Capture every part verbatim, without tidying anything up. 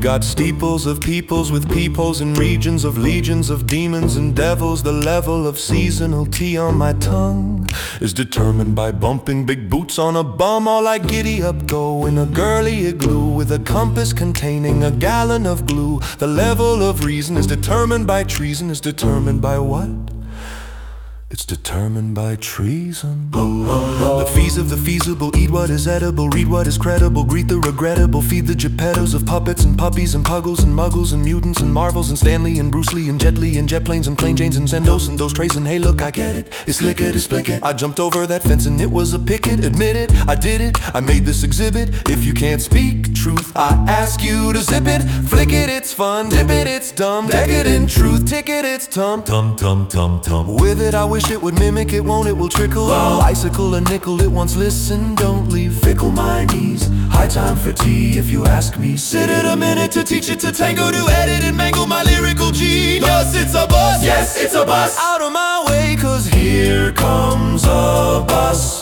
got steeples of peoples with peepholes and regions of legions of demons and devils. The level of seasonal tea on my tongue is determined by bumping big boots on a bum. All I giddy up go in a girly igloo with a compass containing a gallon of glue. The level of reason is determined by treason. Is determined by what? It's determined by treason. The fees of the feasible, eat what is edible, read what is credible, greet the regrettable, feed the geppettos of puppets and puppies and puggles and muggles and mutants and marvels and Stanley and Bruce Lee and Jet Li and jet planes and plain Janes and Zendos and those trays and hey look I get it, it's lick it, it's flick it. I jumped over that fence and it was a picket, admit it, I did it, I made this exhibit. If you can't speak truth, I ask you to zip it, flick it, it's fun, dip it, it's dumb, decadent truth, ticket, it's tum, tum, tum, tum, tum. With it I wish it would mimic, it won't, it will trickle. Oh. Icicle a nickel, it wants listen, don't leave. Fickle my knees, high time for tea if you ask me. Sit it a minute to teach it to tango, to edit and mangle my lyrical genius. It's a bus, yes, it's a bus. Out of my way, cause here comes a bus.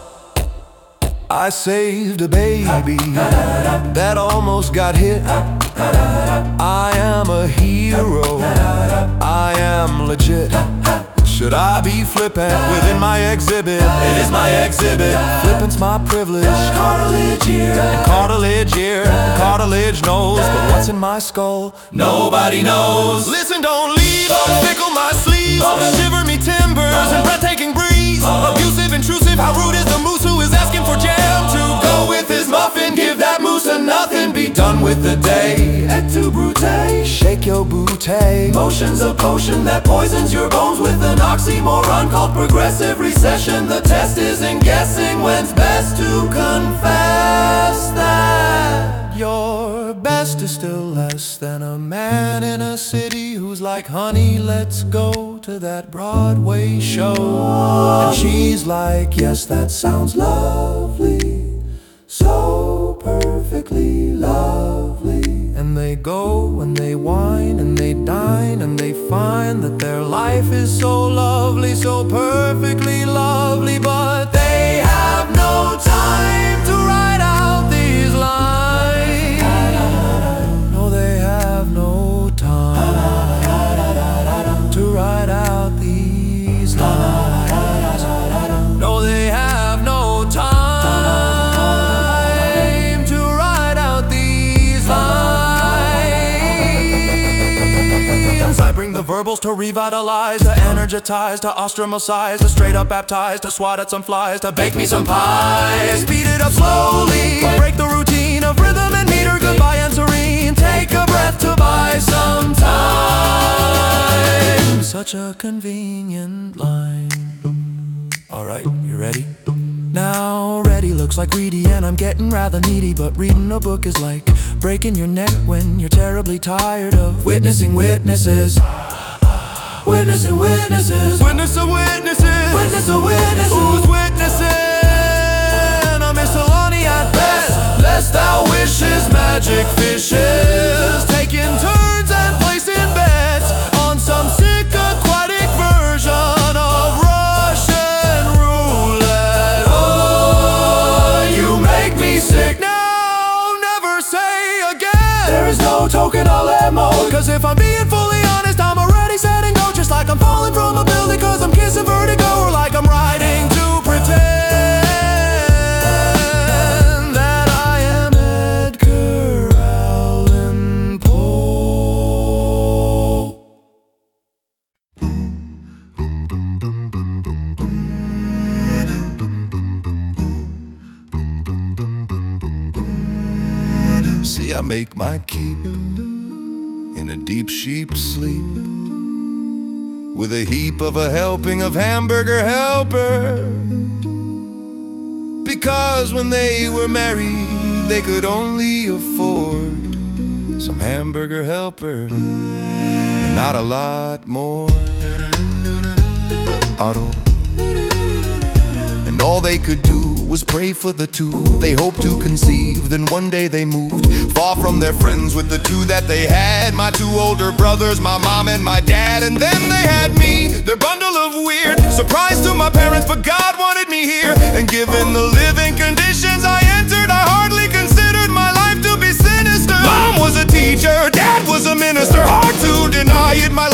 I saved a baby that almost got hit. I am a hero, I am legit. Should I be flippant within my exhibit? It is my exhibit. Flippant's my privilege. Cartilage here, and cartilage here, and cartilage knows. But what's in my skull? Nobody knows. Listen, don't leave. Tickle my sleeves. Shiver me timbers and breathtaking breeze. Abusive, intrusive. How rude is the moose who is asking for jam to go with his muffin? Give that moose a nothing. Be done with the day. Et tu brute. Shake your booty. Motion's a potion that poisons your bones with an oxymoron called progressive recession. The test isn't guessing when's best to confess that your best is still less than a man in a city who's like, honey, let's go to that Broadway show. And she's like, yes, that sounds lovely, so perfectly lovely. And they go and they wine and they dine and they find that their life is so lovely, so perfectly lovely. But they have no time to write out these lines. No, they have no time to write out these lines. No, they have no time to write out these lines. I bring the verbals to revitalize, to energize, to ostracize, to straight up baptize, to swat at some flies, to bake me some pies. Speed it up slowly, break the routine of rhythm and meter, goodbye and serene. Take a breath to buy some time. Such a convenient line. Alright, you ready? Now ready looks like greedy and I'm getting rather needy. But reading a book is like breaking your neck when you're terribly tired of witnessing witnesses. Witnessing witnesses. Witness of witnesses. Witness of witnesses. Who's witnessing? A miscellany at best. Lest thou wishes magic fishes. Taking turns and placing bets on some sick aquatic version of Russian roulette. Oh, you make me sick. Now, never say again. There is no token I'll let mode. Cause if I'm being fully honest, I'm already set and go. Just like I'm falling from a building cause I'm kissing vertigo. Or like I'm riding to pretend that I am Edgar Allan Poe. See, I make my keep in a deep sheep sleep, with a heap of a helping of hamburger helper. Because when they were married, they could only afford some hamburger helper, and not a lot more. Otto. And all they could do was pray for the two they hoped to conceive. Then one day they moved far from their friends with the two that they had. My two older brothers, my mom and my dad. And then they had me, their bundle of weird. Surprise to my parents, but God wanted me here. And given the living conditions I entered, I hardly considered my life to be sinister. Mom was a teacher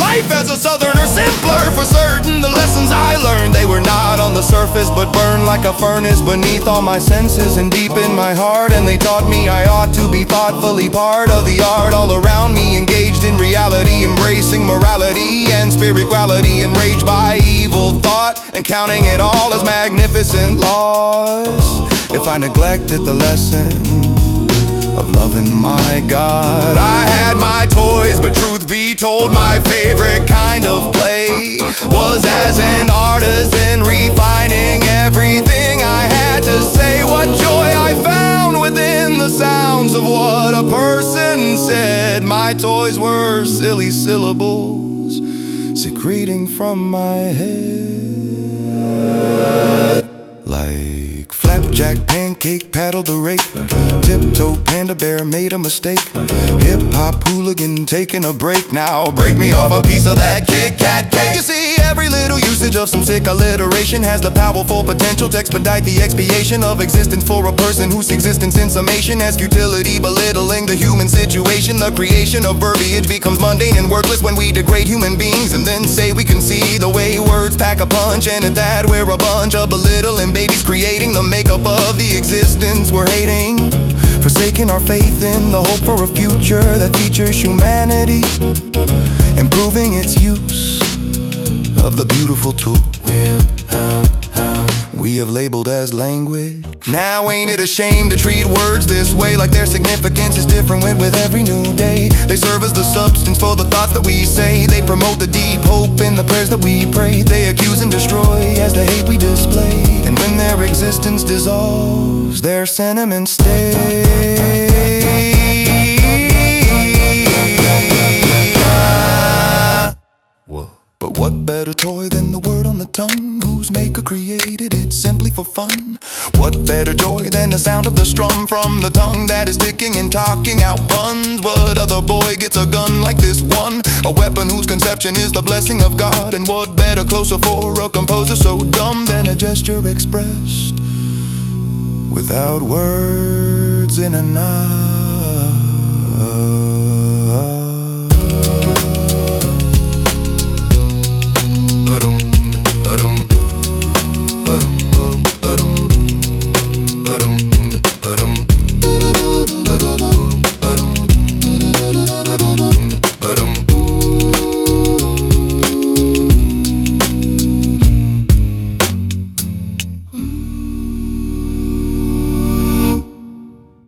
life as a southerner simpler. For certain, the lessons I learned, they were not on the surface, but burned like a furnace beneath all my senses and deep in my heart. And they taught me I ought to be thoughtfully part of the art all around me, engaged in reality, embracing morality and spirituality, enraged by evil thought and counting it all as magnificent loss. If I neglected the lesson of loving my God, I had my toys, but truth be told, my favorite kind of play was as an artisan, refining everything I had to say. What joy I found within the sounds of what a person said. My toys were silly syllables secreting from my head, like flapjack, pancake, paddle the rake, tiptoe, panda bear made a mistake, hip-hop hooligan taking a break. Now break me off a piece of that Kit Kat cake. You see, every little usage of some sick alliteration has the powerful potential to expedite the expiation of existence for a person whose existence in summation has futility, belittling the human situation. The creation of verbiage becomes mundane and worthless when we degrade human beings and then say we can see the way words pack a punch. And at that, we're a bunch of belittling babies, creating the makeup of the existence we're hating, forsaking our faith in the hope for a future that features humanity, improving its use of the beautiful tool we have labeled as language. Now ain't it a shame to treat words this way, like their significance is different with every new day? They serve as the substance for the thoughts that we say. They promote the deep hope in the prayers that we pray. They accuse and destroy as the hate we display. And when their existence dissolves, their sentiments stay. But what better toy than the word on the tongue, whose maker created it simply for fun? What better joy than the sound of the strum from the tongue that is ticking and talking out puns? What other boy gets a gun like this one, a weapon whose conception is the blessing of God? And what better closer for a composer so dumb than a gesture expressed without words in a nod?